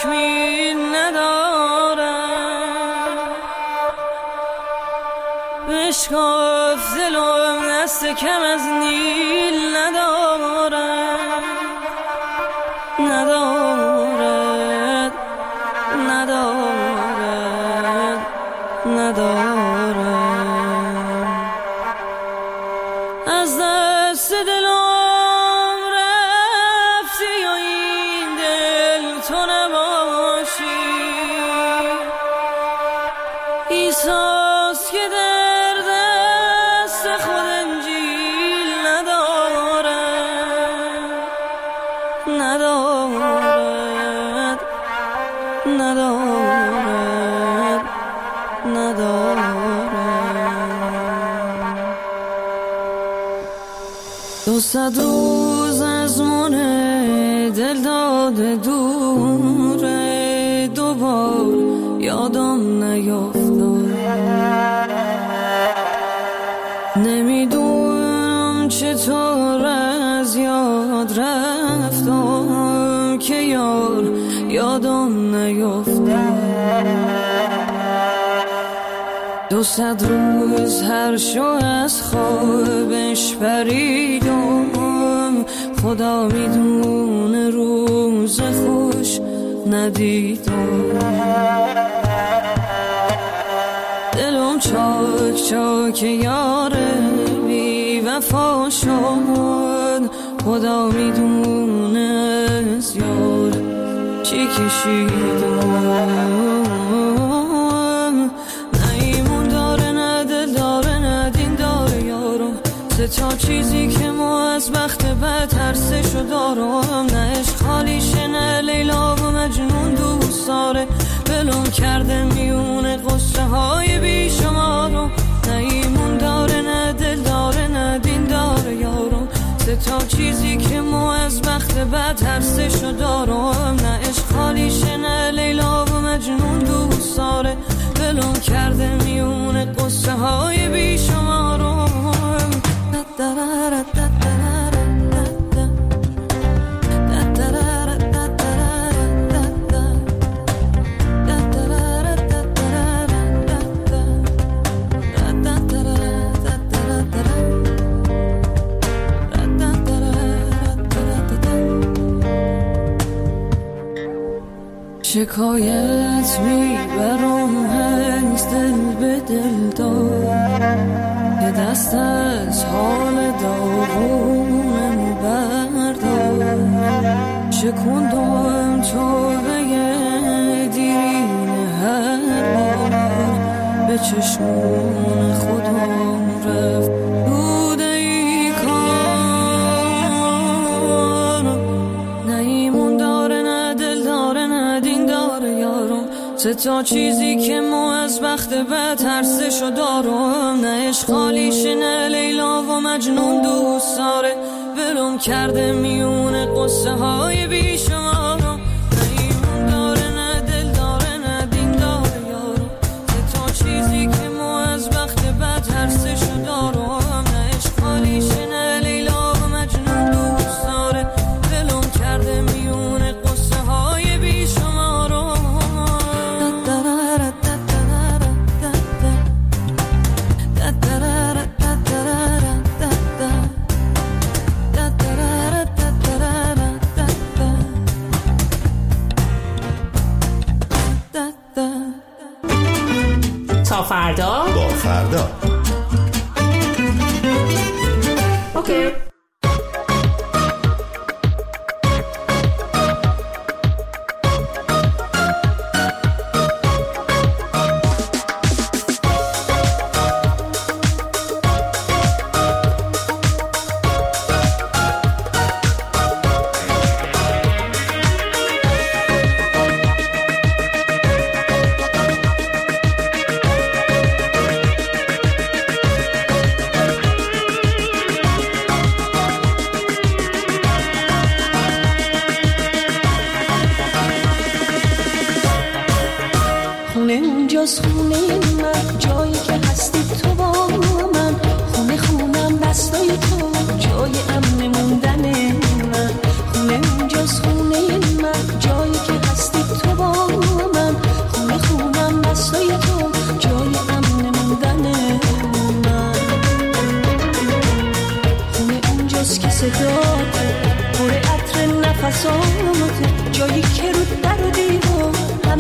تکمیل نداره، بشکاف دلم دست کم از نیل نداره، ندارد ندارد ندارد. از دست دلم رفتی و این دل تو نباشی، ایساس که در دست خود انجیل ندارد، ندارد ندارد ندارد. 200 روز از من دل داده دوره، دوبار یادم نیفتاد، نمیدونم چطور از یاد رفتم که یار یادم نیفتاد. 200 روز هر شو از خوابش پریدم، خدا میدونه روز خوش ندیدم. دلم چاک چاک یاره بی وفا شد، خدا میدونه از یار چی کشیدم. تا چیزی که ما از بخت بد ترسشو دارم، نه عشق خالیشه نه لیلا و مجنون دوست داره، بلوم کرده میونه قصه های بیشمارم، نه ایمون داره نه دل داره نه دین داره یارم. تا چیزی که ما از بخت بد ترسشو دارم، نه عشق خالیشه نه لیلا و مجنون دوست داره، بلوم کرده میونه قصه های بیشمارم. شکایت میبرم از دل به دل دار، که دست از حال داغونم بردار، شکندم تو به دیرین هر بار، به چشمون خودم رفت بوده ای کار، نه ایمون داره نه دل داره نه دین داره یارم. تا چیزی که ما از بخت بد ترسشو دارم، نه عشق خالیشه نه لیلا و مجنون دوست داره، ولم کرده میونه قصه های بیشمارم، نه ایمون داره نه دل داره نه دین داره یارم. تا چیزی که ما از بخت بد ترسشو دارم، نه عشق خالیشه نه لیلا و مجنون دوست داره، ولم کرده میونه قصه های بیشمارم. تا فردا با فردا. اوکی.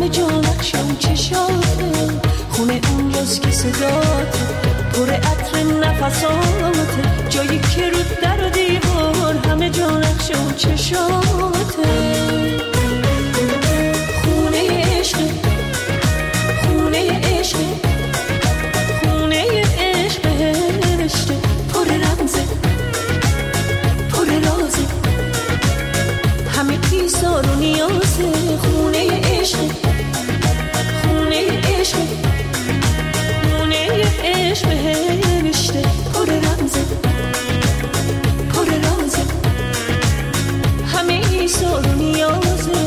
همه جا نقش اون چشاته، خونه اونجاست که صداته پر عطر نفساته، جایی که رو در و دیوار همه جا نقش اون چشاته. خونه عشق، خونه عشق، خونه عشق بهشته، پر رمزه پر رازه، همه ایثار و نیازه. خونه عشق، خونه عشق، خونه عشق بهشته، پر رمزه پر رازه، همه ایثار و نیازه.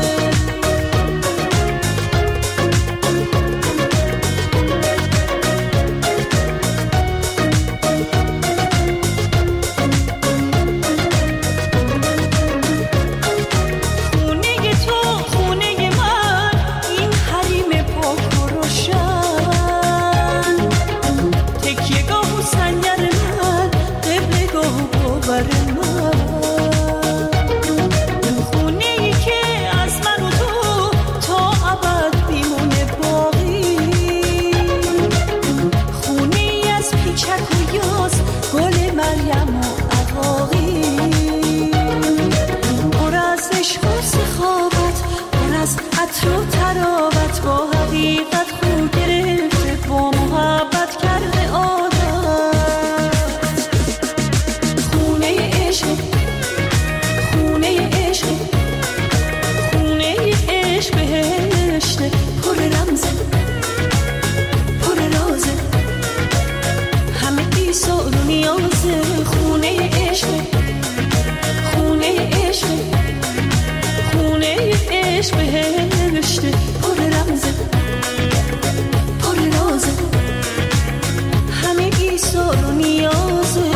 عطر و تراوت با حقیقت خو گرفته، با محبت کرده عادت. خونه عشق، خونه عشق، خونه عشق بهشته، پر رمزه پر رازه، همه ایثار و نیازه. خونه عشق، خونه عشق، خونه عشق بهشته، پر رمزه پر رازه، همه ایثار و نیازه.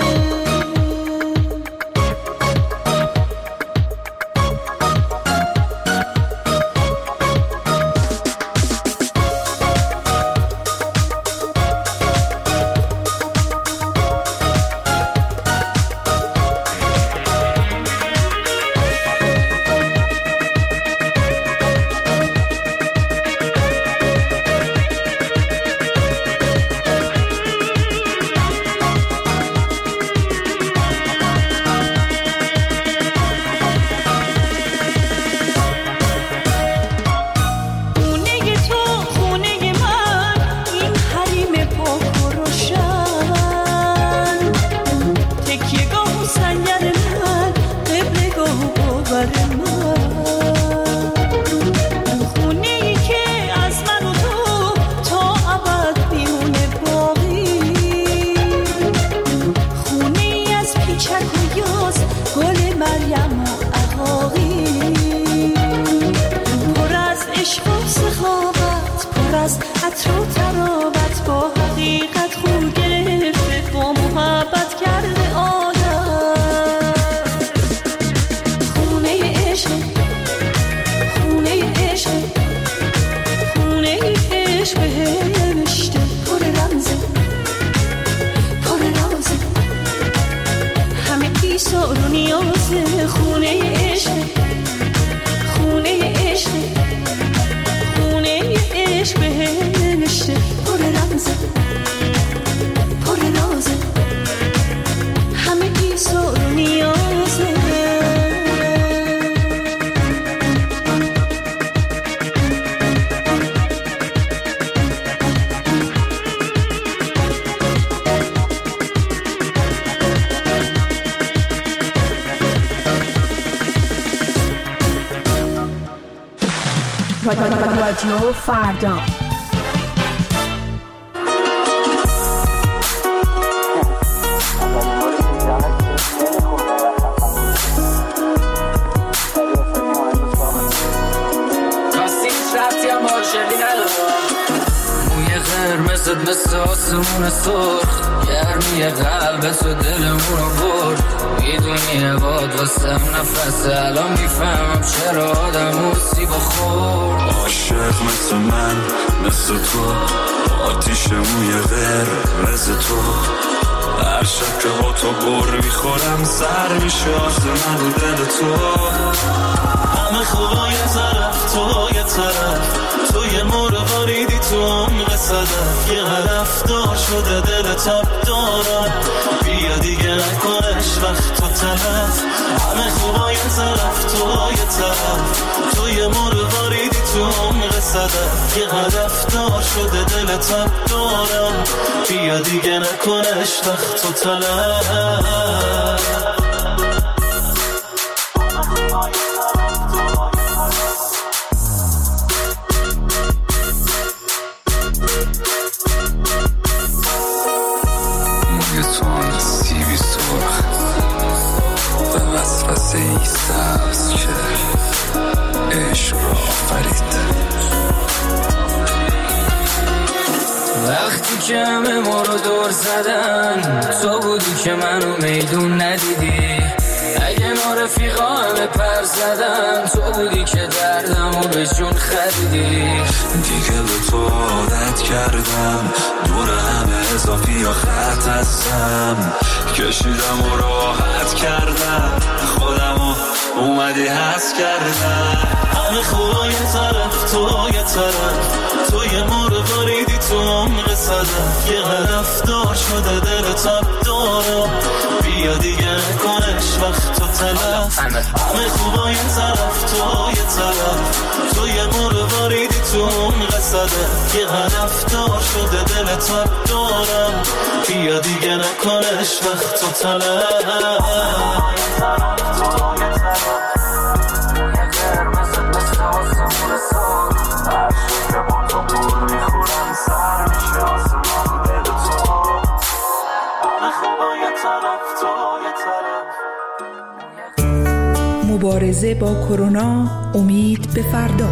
رادیو فردا. قرمزت مثل آسمون سرخ، گرمی قلبت و دلمونو برد. میدونی باد واسم نفسه، الان میفهمم چرا آدم سیب خورد. عاشق مثل من مثل تو، آتیش موی قرمز تو. هر شب که با تو بر میخورم سر میشه آسمون و دل تو. همه خوبا یه طرف، تو یه طرف، تو یه مرغاریدی تو عمق صدف، یه هدف دار شده دل تب دارم، بیا دیگه نکنش وقت تو تلف. همه خوبا یه طرف، تو یه طرف، تو یه مرغاریدی تو عمق صدف، یه هدف دار شده دل تب دارم، بیا دیگه نکنش وقت تو تلف. وسوسه ایست است که عشق را آفرید. وقتی که همه ما رو دور زدن، تو بودی که منو میدون ندیدی. اگه ما رفیقا همه پر زدن، تو بودی که دردمو به جون خریدی. دیگه به تو عادت کردم، دور همه اضافی یا خط هستم، کشیدم و راحت کردم، خودمو اومدی حس کردم. همه خوبا یه طرف، تو یه طرف، تو یه مرغاریدی تو عمق صدف، یه هدف دار شده دل تب دارم، بیا دیگه نکنش وقت تو تلف. همه خوبا یه طرف، تو یه طرف، تو یه مرغاریدی تو عمق صدف، یه هدف دار شده دل تب دارم، بیا دیگه نکنش وقت تو تلف. مبارزه با کرونا، امید به فردا.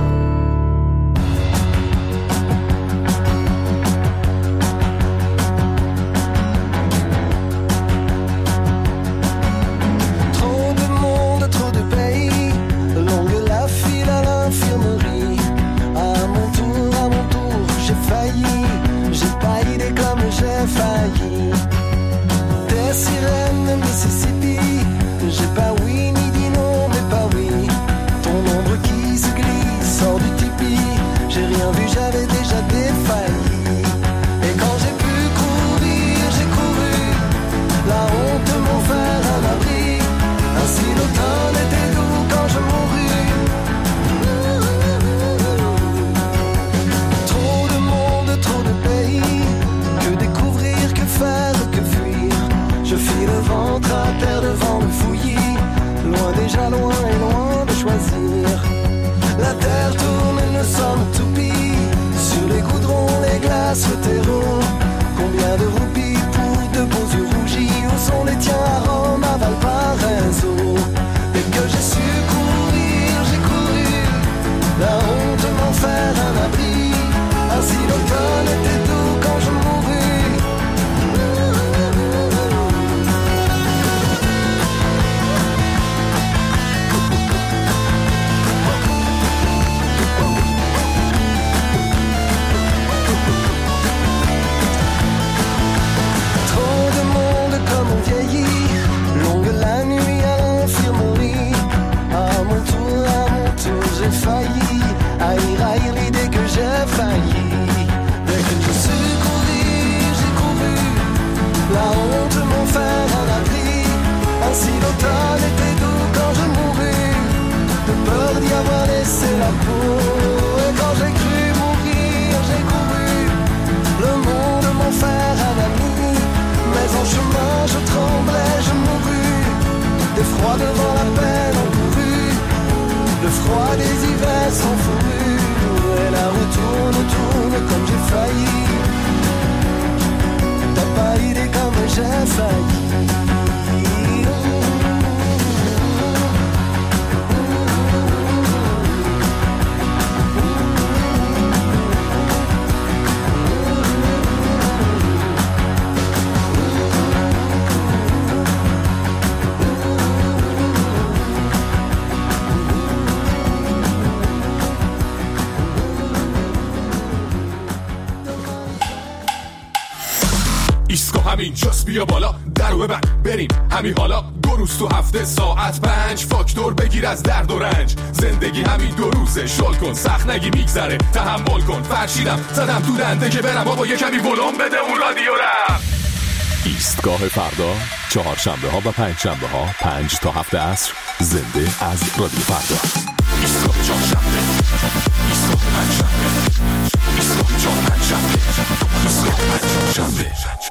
ایسکو همین جاست بیا بالا درو ببند بریم همین حالا 2 روز تو هفته ساعت 5 فاکتور بگیر از درد و رنج زندگی همین 2 روزه شل کن سخت نگی میگذره تحمل کن فرشیدم زدم تو دنده که برم بابا یه کمی ولوم بده اون رادیو رم ایستگاه فردا 4 شنبه ها و 5 شنبه ها 5 تا 7 عصر زنده از رادیو فردا ایستگاه 4 شنبه ایستگاه 5 شنبه ایستگاه 4 5 شنبه ایستگاه 5 شنبه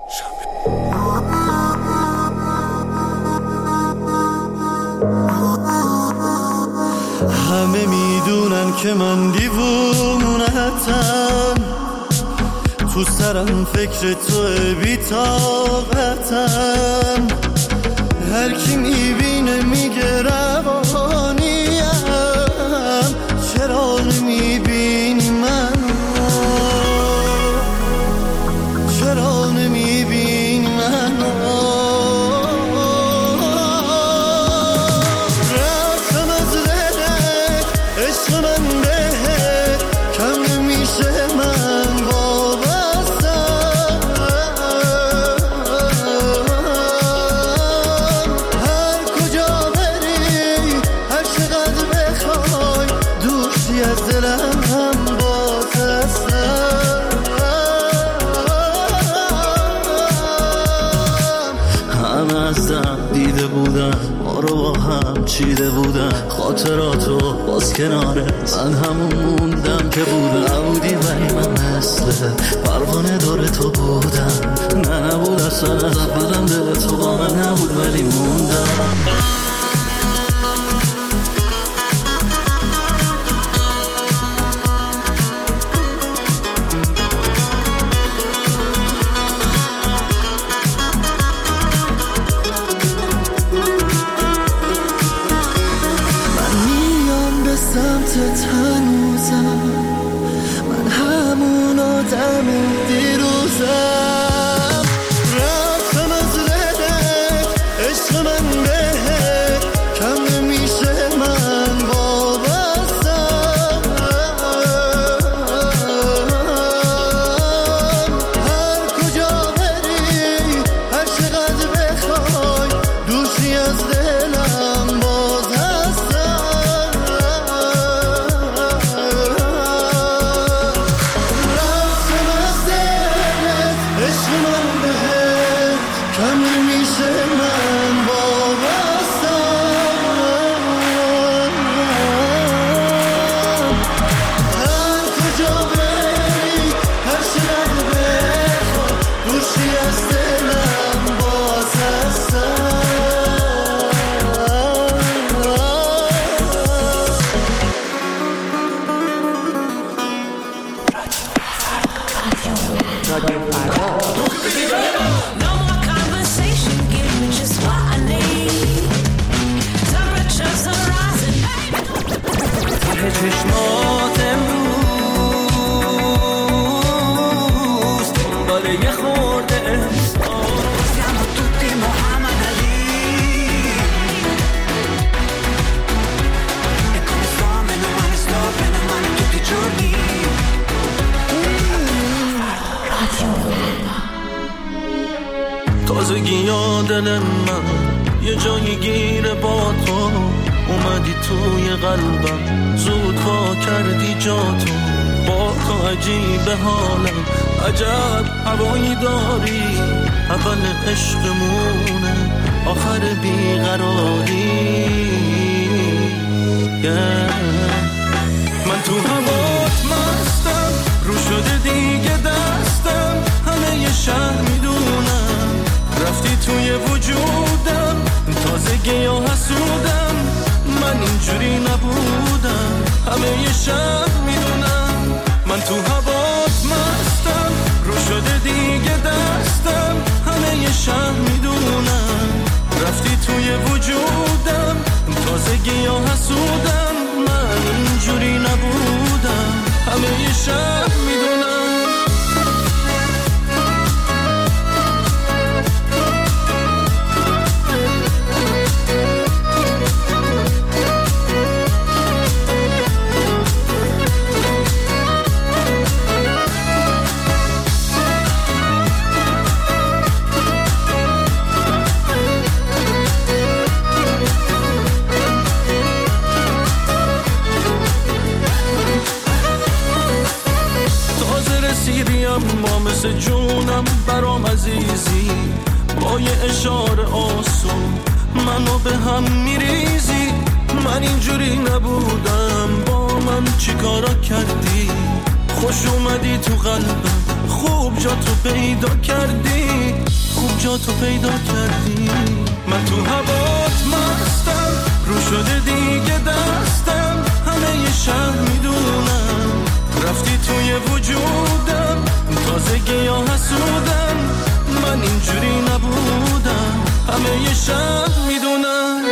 همه میدونن که من دیوونتم تو سرم فکر تو بی‌طاقتم هر کی میبینه میگه روانیم چرا نمیبینی منو چرا نمیبینی منو رفتم از دلت عشق من بهت کم نمیشه من ما رو با هم چیده بودم خاطراتو باز کناره من همون موندم که بودم نبودی ولی من مثل پروانه دور تو بودم نبود اصلا از اولم دل تو با من نبود ولی موندم تازگی دل من یه جایی گیره با تو اومدی توی قلبم زود پا کردی جاتو با تو عجیب حالم عجب هوایی داری اول عشقمونه آخر بیقراری من تو هوات مستم رو شده دیگه دستم همه یه شهر میدونم رفتی توی وجودم تازگی یا حسودم من اینجوری نبودم همه یه شهر میدونم من تو هوات مستم رو شده دیگه دستم همه یه شهر میدونم رفتی توی وجودم تازگی یا حسودم من اینجوری نبودم همه یه شهر میدونم مثل جونم برام عزیزی، با یه اشاره آسون منو به هم میریزی. من اینجوری نبودم، با من چی کارا کردی؟ خوش اومدی تو قلبم، خوب جا تو پیدا کردی، خوب جا تو پیدا کردی. من تو هوات مستم، رو شده دیگه دستم، همه یه شهر میدونم رفتی توی وجودم، تازگی یا حسودم، من اینجوری نبودم، همه یه شهر میدونم.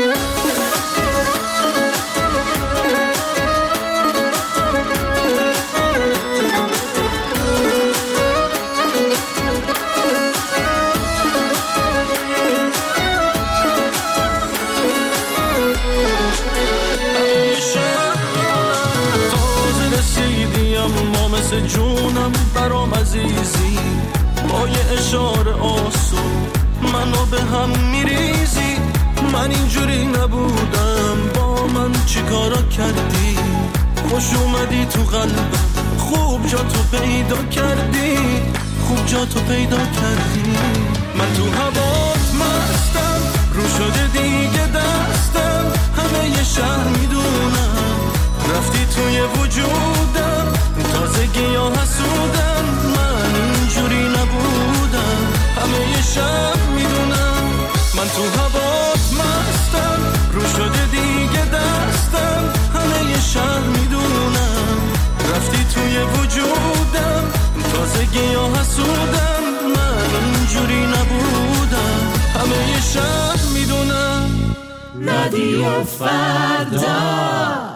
مثل جونم برام عزیزی، با یه اشاره آسون منو به هم میریزی. من اینجوری نبودم، با من چی کارا کردی؟ خوش اومدی تو قلبم، خوب جا تو پیدا کردی، خوب جا تو پیدا کردی. من تو هوات مستم، رو شده دیگه دستم، همه یه شهر میدونم رفتی توی وجودم، تازگی یا حسودم، من اینجوری نبودم، همه یه شب میدونم. من تو هوات مستم، رو شده دیگه دستم، همه یه شب میدونم رفتی توی وجودم، تازگی یا حسودم، من اینجوری نبودم، همه یه شب میدونم. رادیو فردا.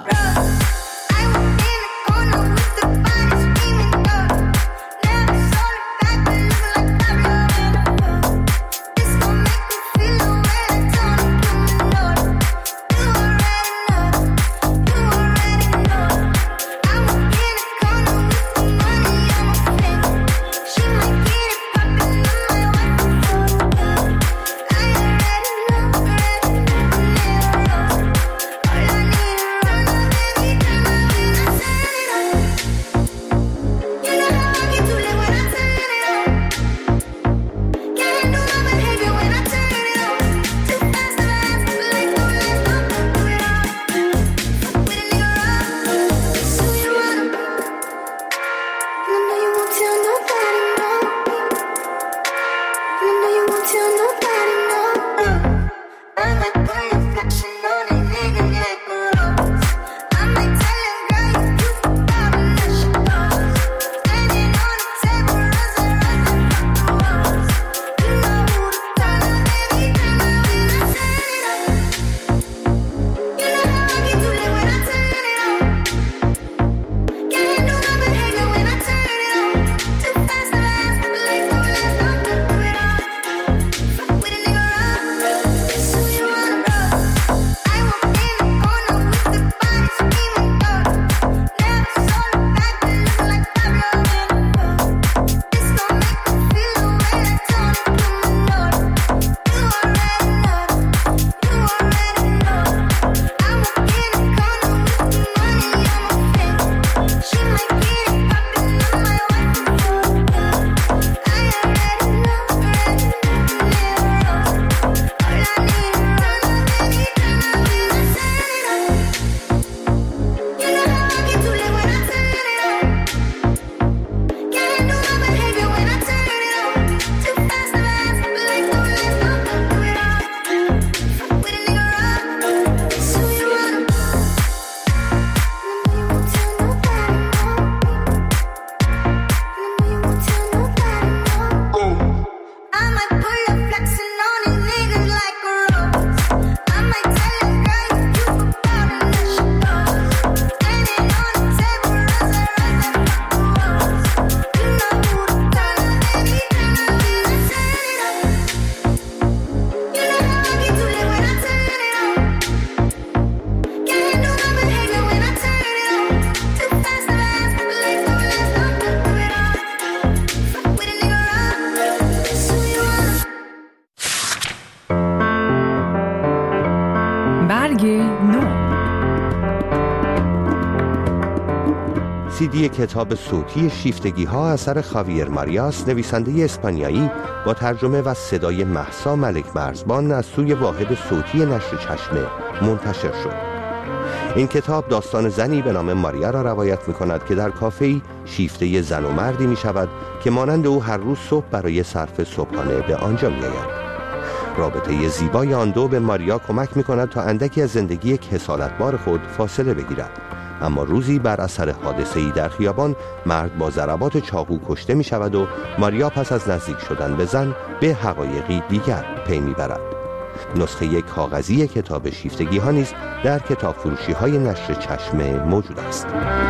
سیدی کتاب صوتی شیفتگی ها اثر خاویر ماریاس، نویسنده اسپانیایی، با ترجمه و صدای مهسا ملک مرزبان از سوی واحد صوتی نشر چشمه منتشر شد. این کتاب داستان زنی به نام ماریا را روایت می کند که در کافه‌ای شیفته زن و مردی می شود که مانند او هر روز صبح برای صرف صبحانه به آنجا می آید. رابطه زیبای آن دو به ماریا کمک می کند تا اندکی از زندگی کسالتبار خود فاصله بگیرد. اما روزی بر اثر حادثه‌ای در خیابان مرد با ضربات چاقو کشته می شود و ماریا پس از نزدیک شدن به زن به حقایقی دیگر پی می برد. نسخه کاغذی کتاب شیفتگی ها نیز در کتاب فروشی های نشر چشمه موجود است.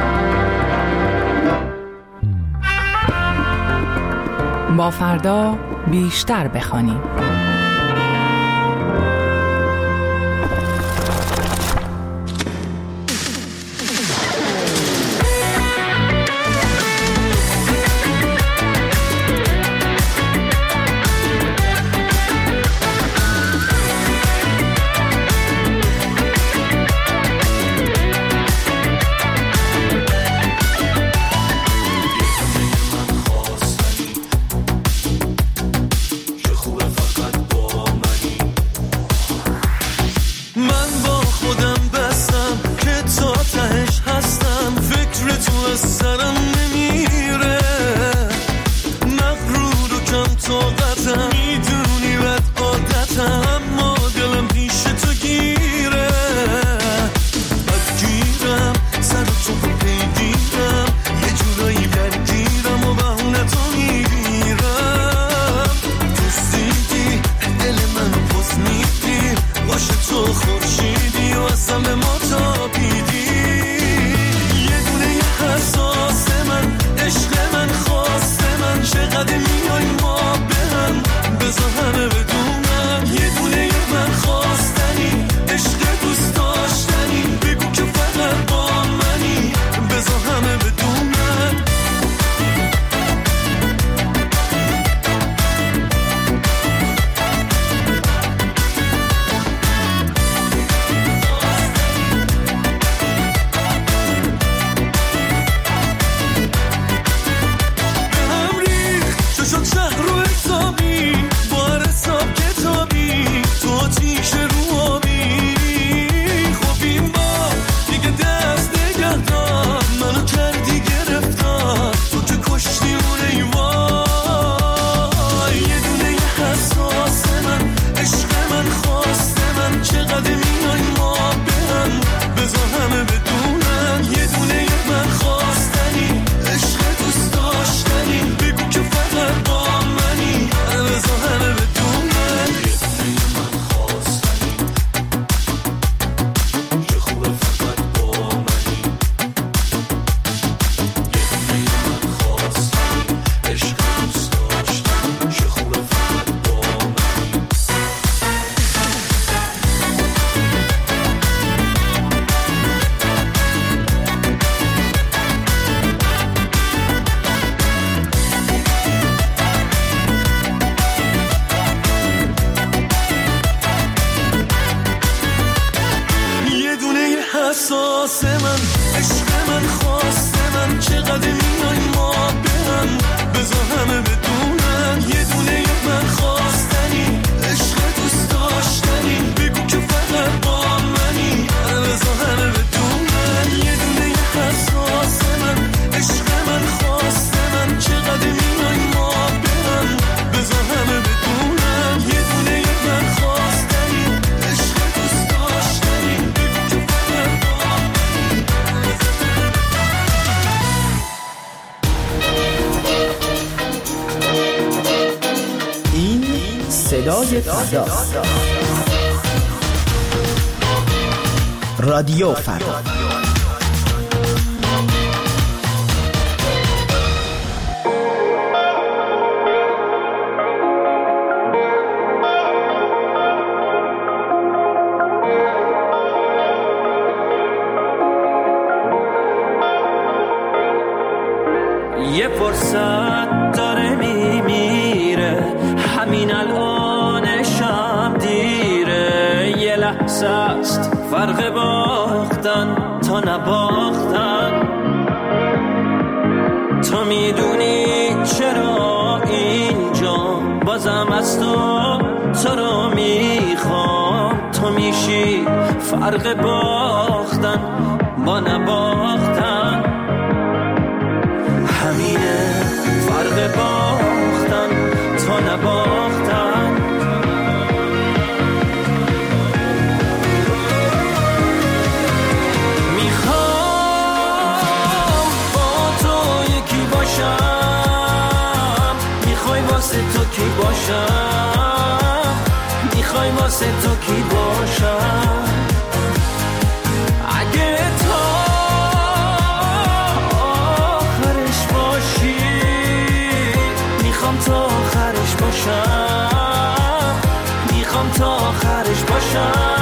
با فردا بیشتر بخوانیم. صدای فردا، رادیو فردا. یه فرصت داره میمیره، همین الانشم دیره. یه لحظه است فرق باختن تا نباختن. میدونی چرا اینجا بازم از تو رو میخوام. تو میشی فرق باختن با نباختن، همینه فرق باختن تا نباختن. میخوام با تو یکی باشم، میخوای واسه تو کی باشم، میخوای واسه تو کی باشم. اگه تا آخرش باشی میخوام تا آخرش باشم، میخوام تا آخرش باشم.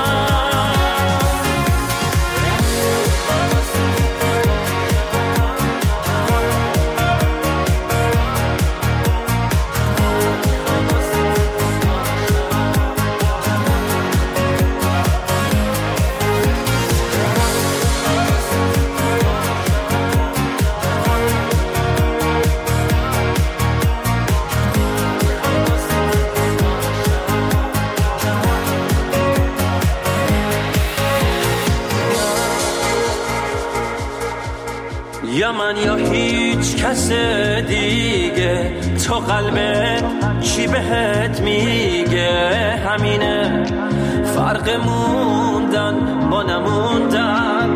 یا من یا هیچ کس دیگه، تو قلبت چی بهت میگه؟ همینه فرق موندن با نموندن.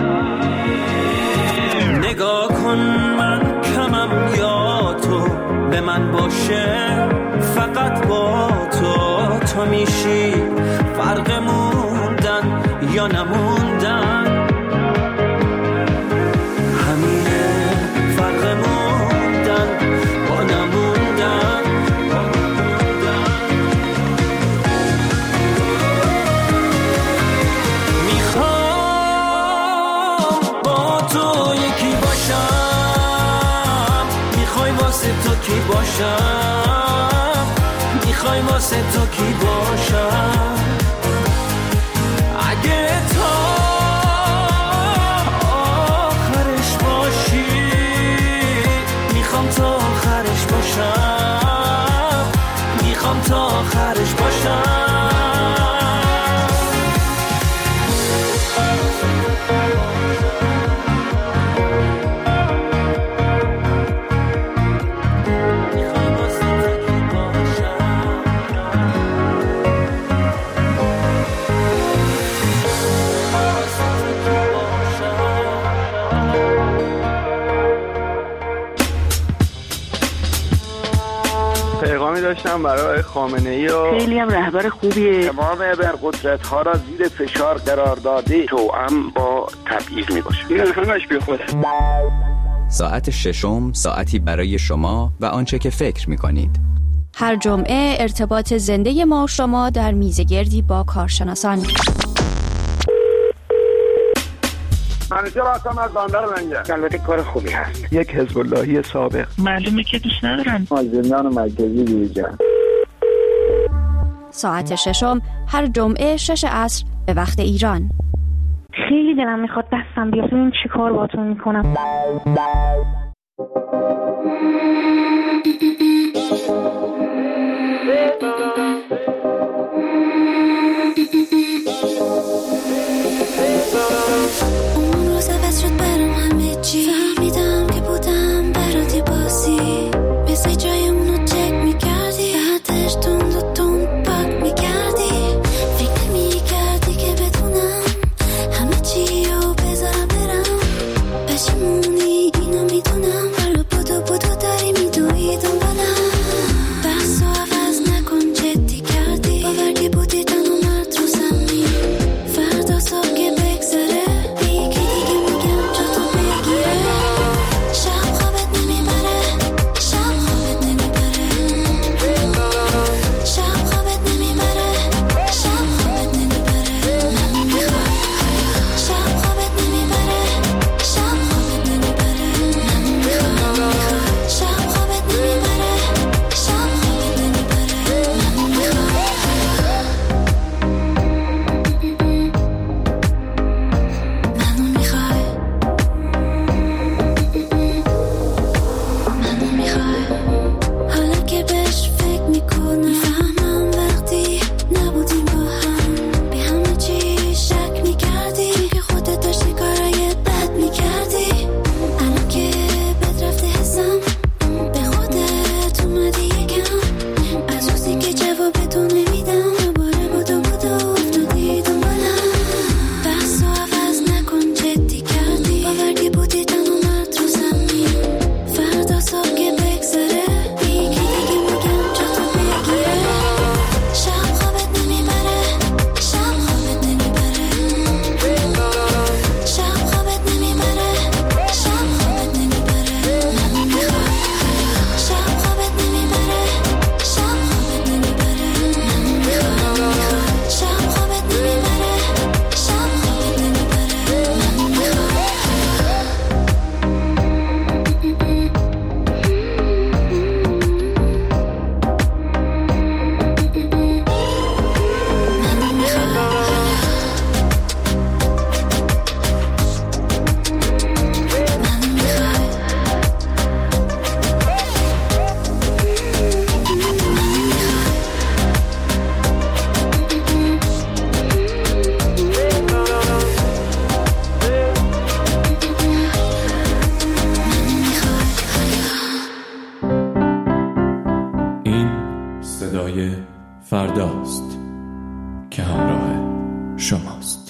نگاه کن من کمم یا تو به من باشه، فقط با تو میشی فرق موندن یا نموندن. کی باشم، میخوای واسه تو کی باشم. اگه تا آخرش باشی میخوام تا آخرش باشم، میخوام تا آخرش باشم. داشتم برای خامنه‌ای و خیلی هم رهبر خوبیه. تمام ابرقدرت‌ها را زیر فشار قرار داده، توأم با تبعیض میباشه. این همش بیخوده. ساعت ششم، ساعتی برای شما و آنچه که فکر میکنید. هر جمعه ارتباط زنده ما و شما در میزگردی با کارشناسان. منیجر هستم از بندر منگه. البته کار خوبی هست. یک حزب اللهی سابق. معلومه که دوست ندارن. زندان مرکزی دیجا. ساعت ششم هر جمعه 6 عصر به وقت ایران. خیلی دلم میخواد دستم بیاد ببینم چی کار باهاتون میکنم. اون روز عوض شد برام همه چی، فهمیدم که بودم برات بازی، مثل جایمونو چک میکردی، بعدش تند و تند پاک میکردی، فکر میکردی که بتونم همه چی رو بذارم برم، پشیمونی اینو میدونم، حالا بدو داری میدوی دنبالم. صدای فرداست که همراه شماست.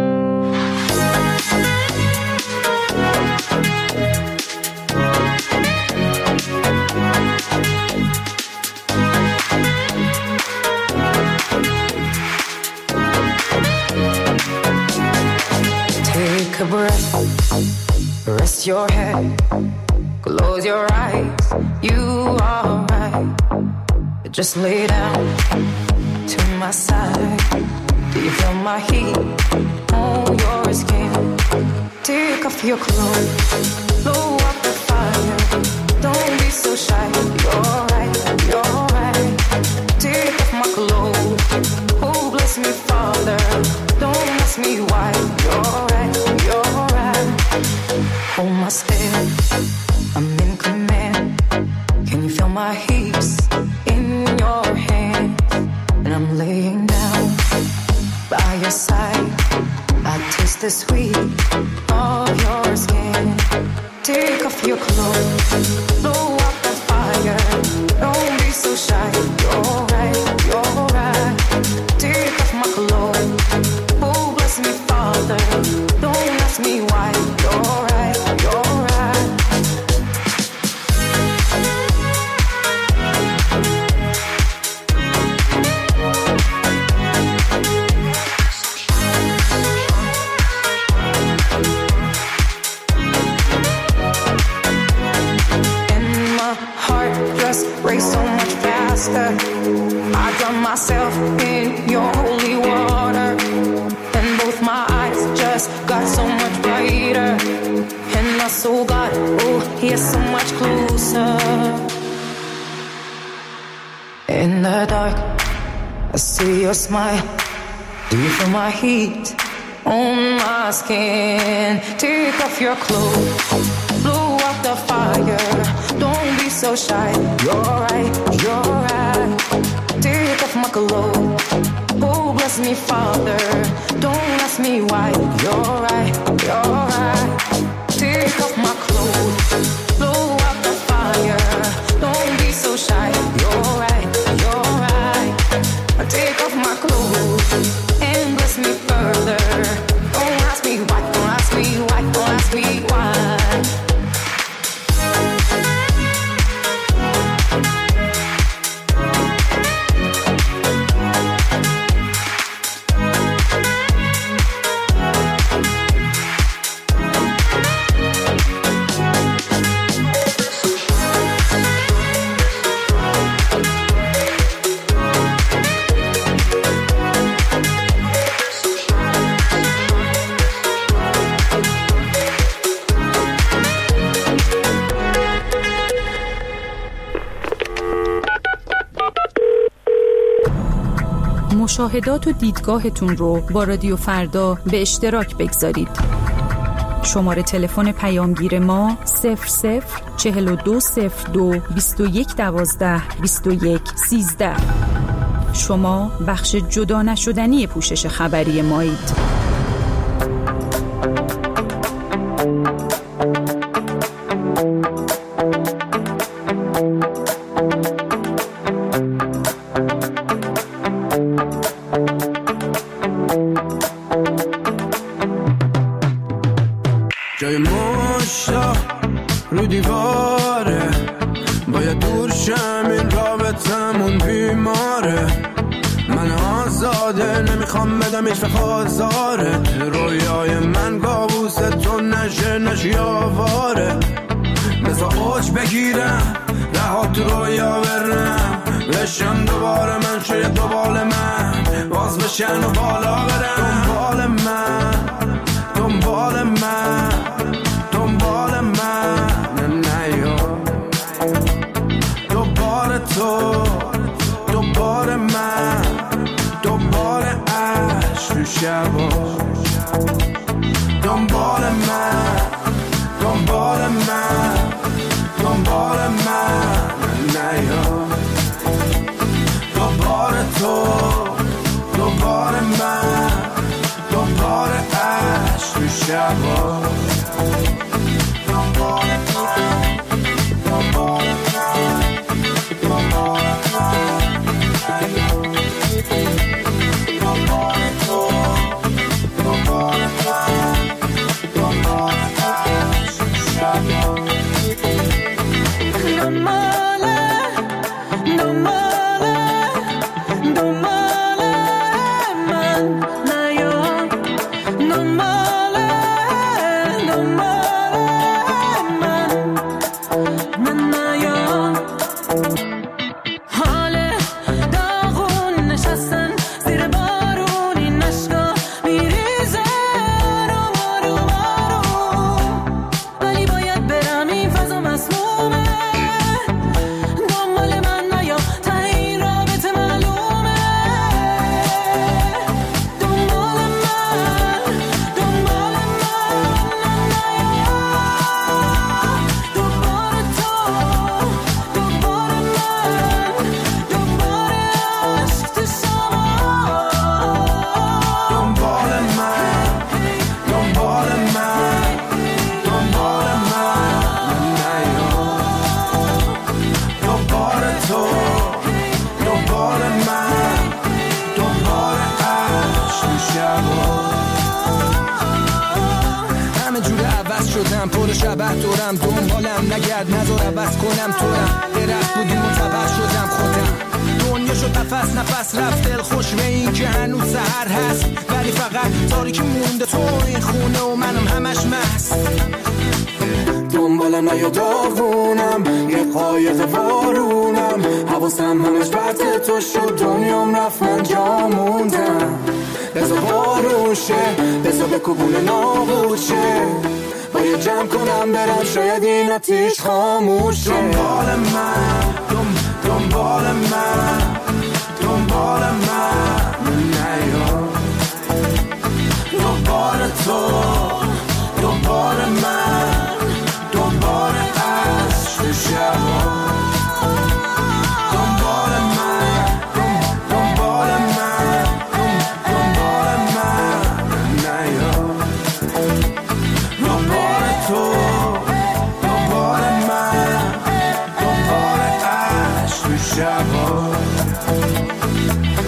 Take a breath, rest your head, close your eyes, you are right. Just lay down to my side. Do you feel my heat on your skin? Take off your clothes, blow up the fire. Don't be so shy, you're right, you're right. Take off my clothes, oh bless me Father. Don't ask me why, you're right, you're right. Hold my step, I'm in command. Can you feel my hips in your hands? And I'm laying down by your side. I taste the sweet of your skin. Take off your clothes, blow up the fire. Don't be so shy, you're right, you're right. Take off my clothes, oh bless me Father. Don't ask me why, you're right, you're right. Race so much faster. I drown myself in your holy water, and both my eyes just got so much brighter, and my soul got, oh, yeah, so much closer. In the dark, I see your smile. Do you feel my heat on my skin? Take off your clothes, blow up the fire. Don't be so shy, you're right, you're right. Take off my clothes, oh bless me Father. Don't ask me why, you're right, you're right. Take off my clothes, blow up the fire. Don't be so shy, you're right, you're right. Take off my clothes and bless me further. Don't ask me why, don't ask me why, don't ask me why. مشاهدات و دیدگاهتون رو با رادیو فردا به اشتراک بگذارید. شماره تلفن پیامگیر ما 004202 2112 2113. شما بخش جدا نشدنی پوشش خبری مایید. جای مشتا رو دیواره، باید دور شم، این رابطمون بیماره. من آزاده نمیخوام بدم هیچ خازاره، رویای من کابوس تو نشی آواره. بذار اوج بگیرم رها تو رویا برم، بشم دوباره من شاید دوباره من باز بشن و بالا برم. دنبال من دنبال من دنبال من نیا، دوباره تو دوباره من دوباره عشق تو شبا. دنبال من دنبال من دنبال من نیا، دوباره تو دوباره من منم توام، درخت بودی منطبق شدم خودم. دنیا شد نفس نفس رفت دل خوش به این که هنوز سحر هست، ولی فقط تاریکی مونده تو این خونه و منم همش مست. دنبالم نیا داغونم، یه قایق وارونم، حواسم همش بطه تو شد، دنیام رفت من جا موندم. بزا بارون شه، بزا به کوبون نابود شه، باید جمع کنم برم شاید این آتیش خاموشه. دنبال من دنبال من دنبال من نیا، دنبال تو دنبال من، دنبال عشق شبا، دنبال من دنبال من دنبال من نیا، دنبال تو دنبال من، دنبال عشق شبا.